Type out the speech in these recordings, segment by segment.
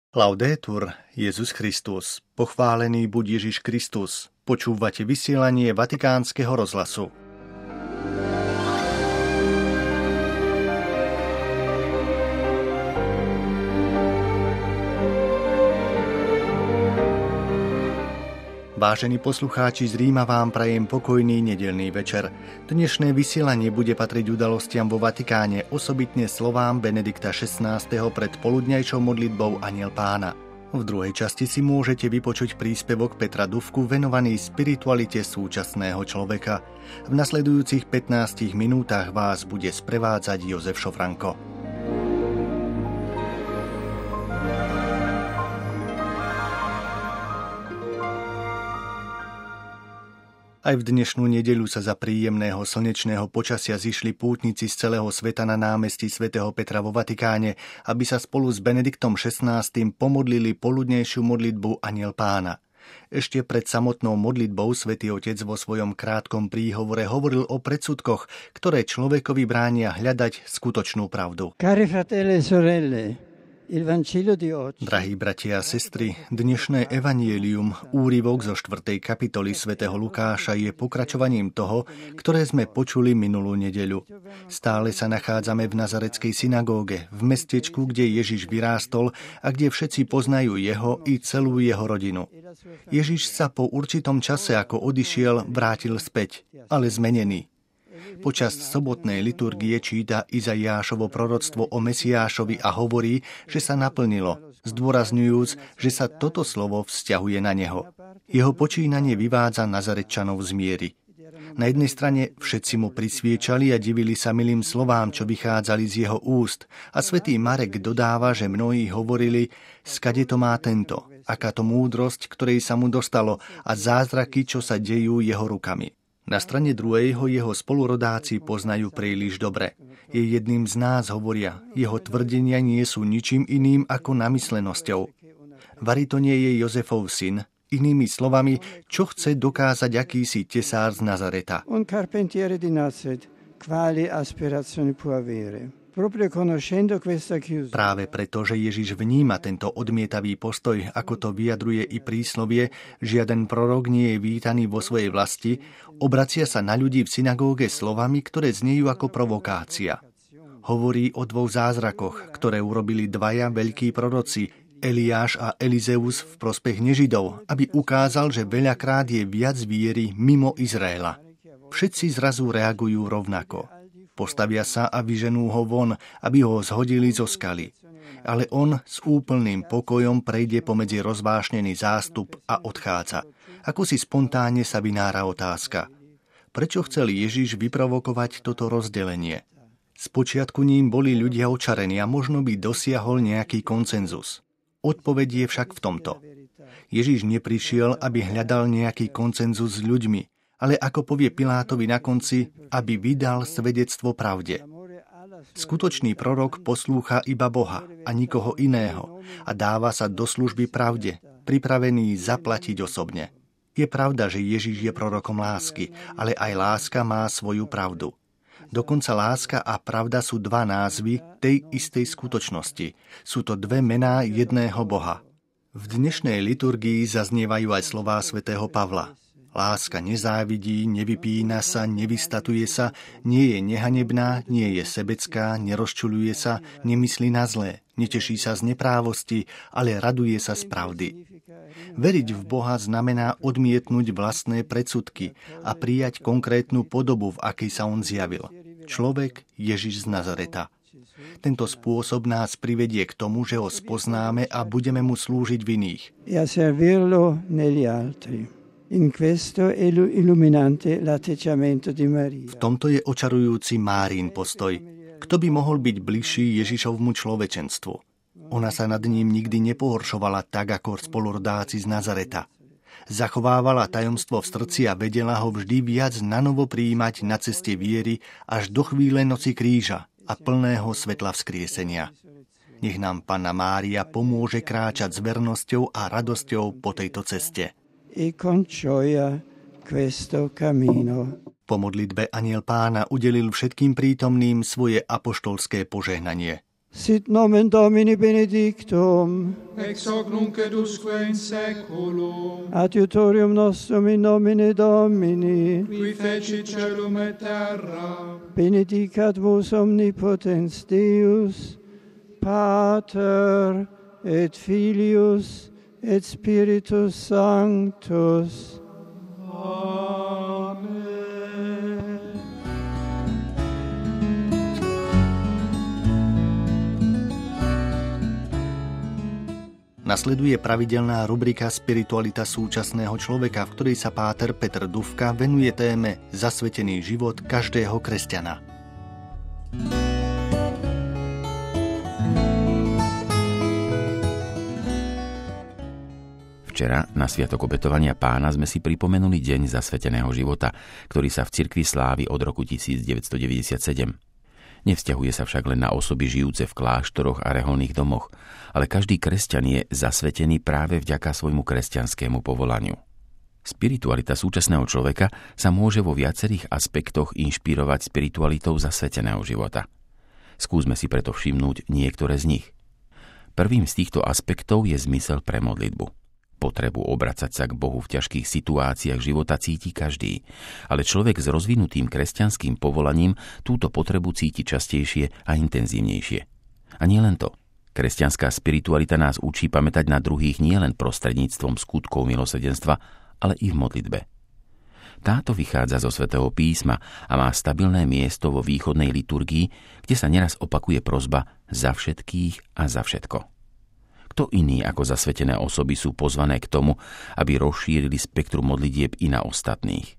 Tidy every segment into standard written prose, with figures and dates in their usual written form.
Laudetur Jesus Christus. Pochválený buď Ježiš Kristus. Počúvate vysielanie Vatikánskeho rozhlasu. Vážení poslucháči, z Ríma vám prajem pokojný nedeľný večer. Dnešné vysielanie bude patriť udalostiam vo Vatikáne, osobitne slovám Benedikta XVI. Pred poludňajšou modlitbou Anjel Pána. V druhej časti si môžete vypočuť príspevok Petra Dufku venovaný spiritualite súčasného človeka. V nasledujúcich 15 minútach vás bude sprevádzať Jozef Šofranko. Aj v dnešnú nedeľu sa za príjemného slnečného počasia zišli pútnici z celého sveta na námestí svätého Petra vo Vatikáne, aby sa spolu s Benediktom XVI. Pomodlili poludnejšiu modlitbu Anjel Pána. Ešte pred samotnou modlitbou svätý Otec vo svojom krátkom príhovore hovoril o predsudkoch, ktoré človekovi bránia hľadať skutočnú pravdu. Cari fratelli e sorelle, drahí bratia a sestry, dnešné evanjelium, úryvok zo 4. kapitoly svätého Lukáša, je pokračovaním toho, ktoré sme počuli minulú nedeľu. Stále sa nachádzame v Nazaretskej synagóge, v mestečku, kde Ježiš vyrástol a kde všetci poznajú jeho i celú jeho rodinu. Ježiš sa po určitom čase, ako odišiel, vrátil späť, ale zmenený. Počas sobotnej liturgie číta Izaiášovo proroctvo o Mesiášovi a hovorí, že sa naplnilo, zdôrazňujúc, že sa toto slovo vzťahuje na neho. Jeho počínanie vyvádza Nazaretčanov z miery. Na jednej strane všetci mu prisviečali a divili sa milým slovám, čo vychádzali z jeho úst, a svätý Marek dodáva, že mnohí hovorili, skade to má tento, aká to múdrosť, ktorej sa mu dostalo, a zázraky, čo sa dejú jeho rukami. Na strane druhej ho jeho spolurodáci poznajú príliš dobre. Je jedným z nás, hovoria, jeho tvrdenia nie sú ničím iným ako namyslenosťou. Vari to nie je Jozefov syn, inými slovami, čo chce dokázať akýsi tesár z Nazareta. Un carpentiere di Nazaret, quali aspirazioni può avere? Práve preto, že Ježiš vníma tento odmietavý postoj, ako to vyjadruje i príslovie, žiaden prorok nie je vítaný vo svojej vlasti, obracia sa na ľudí v synagóge slovami, ktoré znejú ako provokácia. Hovorí o dvoch zázrakoch, ktoré urobili dvaja veľkí proroci, Eliáš a Elizeus, v prospech nežidov, aby ukázal, že veľakrát je viac viery mimo Izraela. Všetci zrazu reagujú rovnako. Postavia sa a vyženú ho von, aby ho zhodili zo skaly. Ale on s úplným pokojom prejde pomedzi rozvášnený zástup a odchádza. Ako si spontánne sa vynára otázka. Prečo chcel Ježiš vyprovokovať toto rozdelenie? Spočiatku ním boli ľudia očarení a možno by dosiahol nejaký konsenzus. Odpoveď je však v tomto. Ježiš neprišiel, aby hľadal nejaký konsenzus s ľuďmi, ale ako povie Pilátovi na konci, aby vydal svedectvo pravde. Skutočný prorok poslúcha iba Boha a nikoho iného a dáva sa do služby pravde, pripravený zaplatiť osobne. Je pravda, že Ježiš je prorokom lásky, ale aj láska má svoju pravdu. Dokonca láska a pravda sú dva názvy tej istej skutočnosti. Sú to dve mená jedného Boha. V dnešnej liturgii zaznievajú aj slová svätého Pavla. Láska nezávidí, nevypína sa, nevystatuje sa, nie je nehanebná, nie je sebecká, nerozčuľuje sa, nemyslí na zlé, neteší sa z neprávosti, ale raduje sa z pravdy. Veriť v Boha znamená odmietnúť vlastné predsudky a prijať konkrétnu podobu, v akej sa on zjavil. Človek Ježiš z Nazareta. Tento spôsob nás privedie k tomu, že ho spoznáme a budeme mu slúžiť v iných. V tomto je očarujúci Márin postoj. Kto by mohol byť bližší Ježišovmu človečenstvu? Ona sa nad ním nikdy nepohoršovala tak, ako spolurodáci z Nazareta. Zachovávala tajomstvo v srdci a vedela ho vždy viac nanovo prijímať na ceste viery až do chvíle noci kríža a plného svetla vzkriesenia. Nech nám Panna Mária pomôže kráčať s vernosťou a radosťou po tejto ceste. Po modlitbe Anjel Pána udelil všetkým prítomným svoje apoštolské požehnanie. Sit nomen Domini benedictum, ex hoc nunc et usque in saeculum. Adiutorium nostrum in nomine Domini, Qui fecit caelum et terra. benedicat vos omnipotens Deus, Pater et Filius et Spiritus Sanctus. Amen. Nasleduje pravidelná rubrika Spiritualita súčasného človeka, v ktorej sa páter Peter Dufka venuje téme Zasvetený život každého kresťana. Včera na Sviatok obetovania Pána sme si pripomenuli deň zasveteného života, ktorý sa v cirkvi slávi od roku 1997. Nevzťahuje sa však len na osoby žijúce v kláštoroch a reholných domoch, ale každý kresťan je zasvetený práve vďaka svojmu kresťanskému povolaniu. Spiritualita súčasného človeka sa môže vo viacerých aspektoch inšpirovať spiritualitou zasveteného života. Skúsme si preto všimnúť niektoré z nich. Prvým z týchto aspektov je zmysel pre modlitbu. Potrebu obracať sa k Bohu v ťažkých situáciách života cíti každý, ale človek s rozvinutým kresťanským povolaním túto potrebu cíti častejšie a intenzívnejšie. A nie len to. Kresťanská spiritualita nás učí pamätať na druhých nielen prostredníctvom skutkov milosrdenstva, ale i v modlitbe. Táto vychádza zo Svätého písma a má stabilné miesto vo východnej liturgii, kde sa neraz opakuje prosba za všetkých a za všetko. Kto iný ako zasvetené osoby sú pozvané k tomu, aby rozšírili spektrum modlitieb i na ostatných.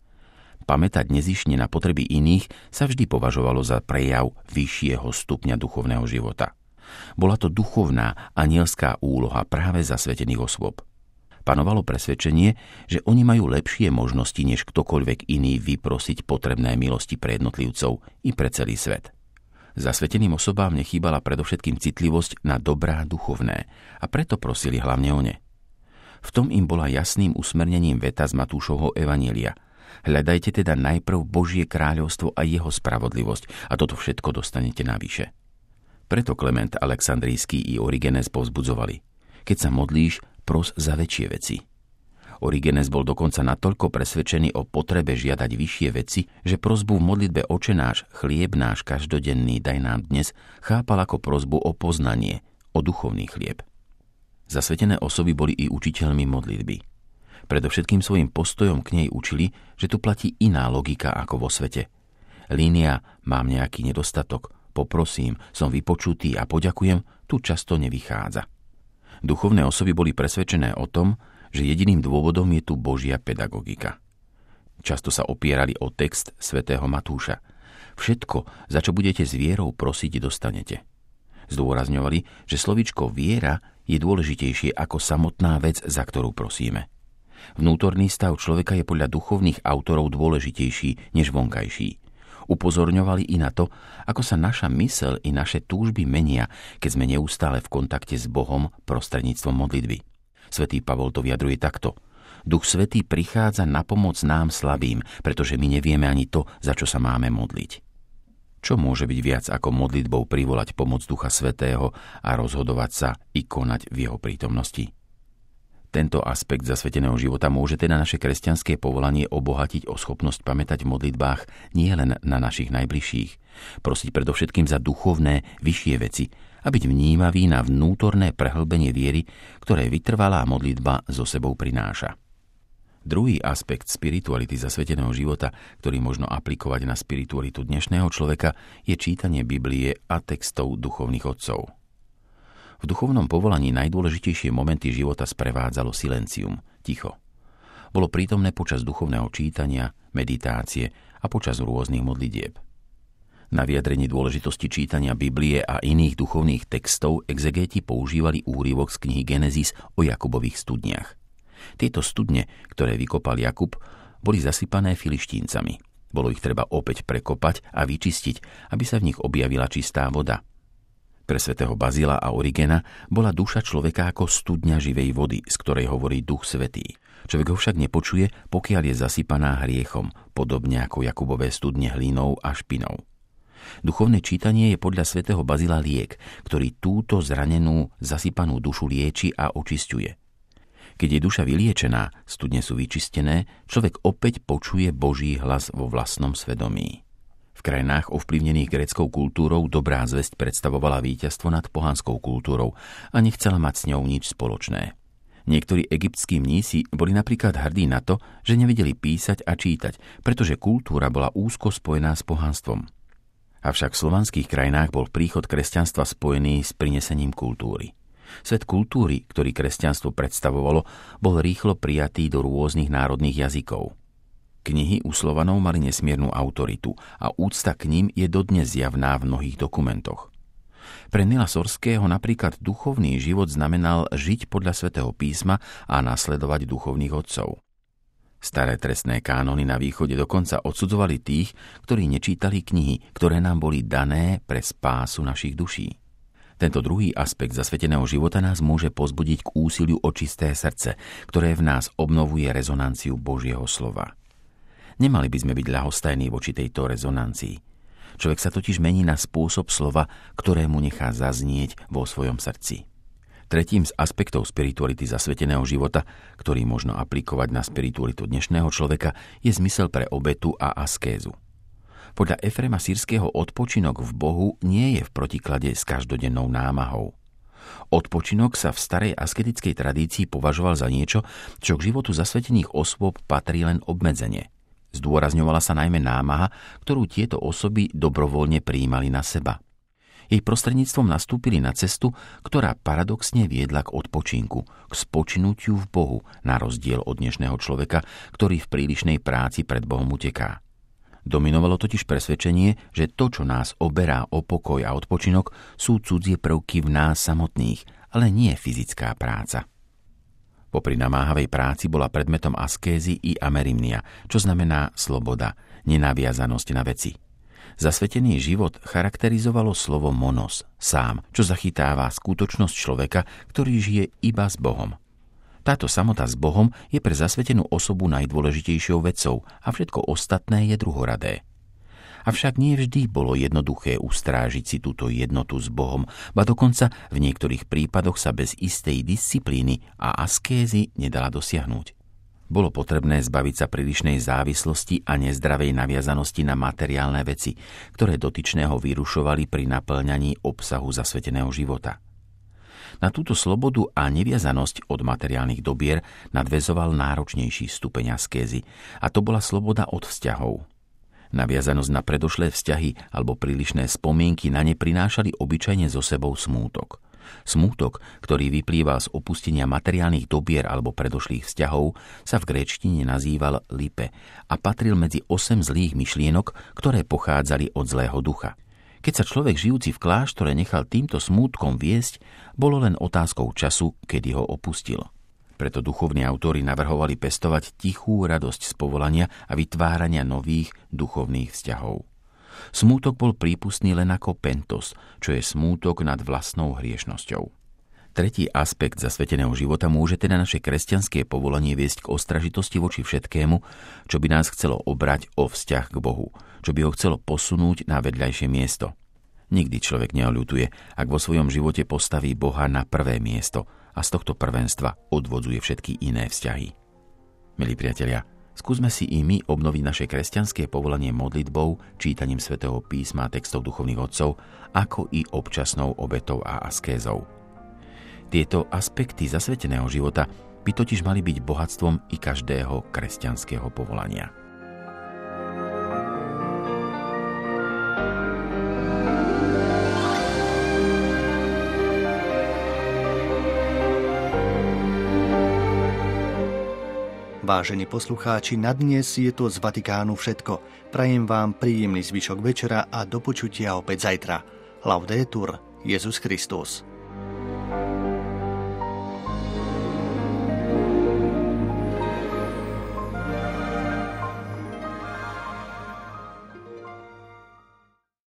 Pamätať nezišne na potreby iných sa vždy považovalo za prejav vyššieho stupňa duchovného života. Bola to duchovná anielská úloha práve zasvetených osôb. Panovalo presvedčenie, že oni majú lepšie možnosti než ktokoľvek iný vyprosiť potrebné milosti pre jednotlivcov i pre celý svet. Zasveteným osobám nechýbala predovšetkým citlivosť na dobrá duchovné a preto prosili hlavne o ne. V tom im bola jasným usmernením veta z Matúšovho evanjelia. Hľadajte teda najprv Božie kráľovstvo a jeho spravodlivosť a toto všetko dostanete navyše. Preto Klement Aleksandrijský i Origenes povzbudzovali. Keď sa modlíš, pros za väčšie veci. Origenes bol dokonca natoľko presvedčený o potrebe žiadať vyššie veci, že prosbu v modlitbe Oče náš, chlieb náš každodenný daj nám dnes chápal ako prosbu o poznanie, o duchovný chlieb. Zasvetené osoby boli i učiteľmi modlitby. Predovšetkým svojim postojom k nej učili, že tu platí iná logika ako vo svete. Línia mám nejaký nedostatok, poprosím, som vypočutý a poďakujem, tu často nevychádza. Duchovné osoby boli presvedčené o tom, že jediným dôvodom je tu Božia pedagogika. Často sa opierali o text svätého Matúša. Všetko, za čo budete s vierou prosiť, dostanete. Zdôrazňovali, že slovíčko viera je dôležitejšie ako samotná vec, za ktorú prosíme. Vnútorný stav človeka je podľa duchovných autorov dôležitejší než vonkajší. Upozorňovali i na to, ako sa naša myseľ i naše túžby menia, keď sme neustále v kontakte s Bohom prostredníctvom modlitby. Svätý Pavol to vyjadruje takto. Duch Svätý prichádza na pomoc nám slabým, pretože my nevieme ani to, za čo sa máme modliť. Čo môže byť viac ako modlitbou privolať pomoc Ducha Svätého a rozhodovať sa i konať v jeho prítomnosti? Tento aspekt zasveteného života môže teda naše kresťanské povolanie obohatiť o schopnosť pamätať v modlitbách nie len na našich najbližších, prosiť predovšetkým za duchovné, vyššie veci a byť vnímavý na vnútorné prehlbenie viery, ktoré vytrvalá modlitba so sebou prináša. Druhý aspekt spirituality zasveteného života, ktorý možno aplikovať na spiritualitu dnešného človeka, je čítanie Biblie a textov duchovných otcov. V duchovnom povolaní najdôležitejšie momenty života sprevádzalo silencium, ticho. Bolo prítomné počas duchovného čítania, meditácie a počas rôznych modlitieb. Na vyjadrenie dôležitosti čítania Biblie a iných duchovných textov exegéti používali úryvok z knihy Genesis o Jakubových studniach. Tieto studne, ktoré vykopal Jakub, boli zasypané filištíncami. Bolo ich treba opäť prekopať a vyčistiť, aby sa v nich objavila čistá voda. Pre svätého Bazila a Origena bola duša človeka ako studňa živej vody, z ktorej hovorí Duch Svätý. Človek ho však nepočuje, pokiaľ je zasypaná hriechom, podobne ako Jakubové studne hlínou a špinou. Duchovné čítanie je podľa svätého Bazila liek, ktorý túto zranenú, zasypanú dušu lieči a očisťuje. Keď je duša vyliečená, studne sú vyčistené, človek opäť počuje Boží hlas vo vlastnom svedomí. V krajinách ovplyvnených gréckou kultúrou dobrá zvesť predstavovala víťazstvo nad pohanskou kultúrou a nechcela mať s ňou nič spoločné. Niektorí egyptskí mnísi boli napríklad hrdí na to, že nevedeli písať a čítať, pretože kultúra bola úzko spojená s pohanstvom. Avšak v slovanských krajinách bol príchod kresťanstva spojený s prinesením kultúry. Svet kultúry, ktorý kresťanstvo predstavovalo, bol rýchlo prijatý do rôznych národných jazykov. Knihy u Slovanov mali nesmiernu autoritu a úcta k ním je dodnes zjavná v mnohých dokumentoch. Pre Nila Sorského napríklad duchovný život znamenal žiť podľa svätého písma a nasledovať duchovných otcov. Staré trestné kánony na východe dokonca odsudzovali tých, ktorí nečítali knihy, ktoré nám boli dané pre spásu našich duší. Tento druhý aspekt zasveteného života nás môže povzbudiť k úsiliu o čisté srdce, ktoré v nás obnovuje rezonanciu Božieho slova. Nemali by sme byť ľahostajní voči tejto rezonancii. Človek sa totiž mení na spôsob slova, ktorému nechá zaznieť vo svojom srdci. Tretím z aspektov spirituality zasveteného života, ktorý možno aplikovať na spiritualitu dnešného človeka, je zmysel pre obetu a askézu. Podľa Efrema Sýrskeho odpočinok v Bohu nie je v protiklade s každodennou námahou. Odpočinok sa v starej asketickej tradícii považoval za niečo, čo k životu zasvetených osôb patrí len obmedzenie. Zdôrazňovala sa najmä námaha, ktorú tieto osoby dobrovoľne prijímali na seba. Jej prostredníctvom nastúpili na cestu, ktorá paradoxne viedla k odpočinku, k spočinutiu v Bohu, na rozdiel od dnešného človeka, ktorý v prílišnej práci pred Bohom uteká. Dominovalo totiž presvedčenie, že to, čo nás oberá o pokoj a odpočinok, sú cudzie prvky v nás samotných, ale nie fyzická práca. Popri namáhavej práci bola predmetom askézy i amerimnia, čo znamená sloboda, nenaviazanosť na veci. Zasvetený život charakterizovalo slovo monos, sám, čo zachytáva skutočnosť človeka, ktorý žije iba s Bohom. Táto samota s Bohom je pre zasvetenú osobu najdôležitejšou vecou a všetko ostatné je druhoradé. Avšak nie vždy bolo jednoduché ustrážiť si túto jednotu s Bohom, ba dokonca v niektorých prípadoch sa bez istej disciplíny a askézy nedala dosiahnuť. Bolo potrebné zbaviť sa prílišnej závislosti a nezdravej naviazanosti na materiálne veci, ktoré dotyčného vyrušovali pri naplňaní obsahu zasveteného života. Na túto slobodu a neviazanosť od materiálnych dobier nadväzoval náročnejší stupeň askézy, a to bola sloboda od vzťahov. Naviazanosť na predošlé vzťahy alebo prílišné spomienky na ne prinášali obyčajne so sebou smútok. Smútok, ktorý vyplýval z opustenia materiálnych dobier alebo predošlých vzťahov, sa v gréčtine nazýval lipe a patril medzi 8 zlých myšlienok, ktoré pochádzali od zlého ducha. Keď sa človek žijúci v kláštore nechal týmto smútkom viesť, bolo len otázkou času, kedy ho opustil. Preto duchovní autori navrhovali pestovať tichú radosť z povolania a vytvárania nových duchovných vzťahov. Smútok bol prípustný len ako pentos, čo je smútok nad vlastnou hriešnosťou. Tretí aspekt zasveteného života môže teda naše kresťanské povolanie viesť k ostražitosti voči všetkému, čo by nás chcelo obrať o vzťah k Bohu, čo by ho chcelo posunúť na vedľajšie miesto. Nikdy človek neoľutuje, ak vo svojom živote postaví Boha na prvé miesto a z tohto prvenstva odvodzuje všetky iné vzťahy. Milí priatelia, skúsme si i my obnoviť naše kresťanské povolanie modlitbou, čítaním svätého písma a textov duchovných otcov, ako i občasnou obetou a askézou. Tieto aspekty zasveteného života by totiž mali byť bohatstvom i každého kresťanského povolania. Vážení poslucháči, na dnes je to z Vatikánu všetko. Prajem vám príjemný zvyšok večera a do počutia opäť zajtra. Laudetur Jesus Christus.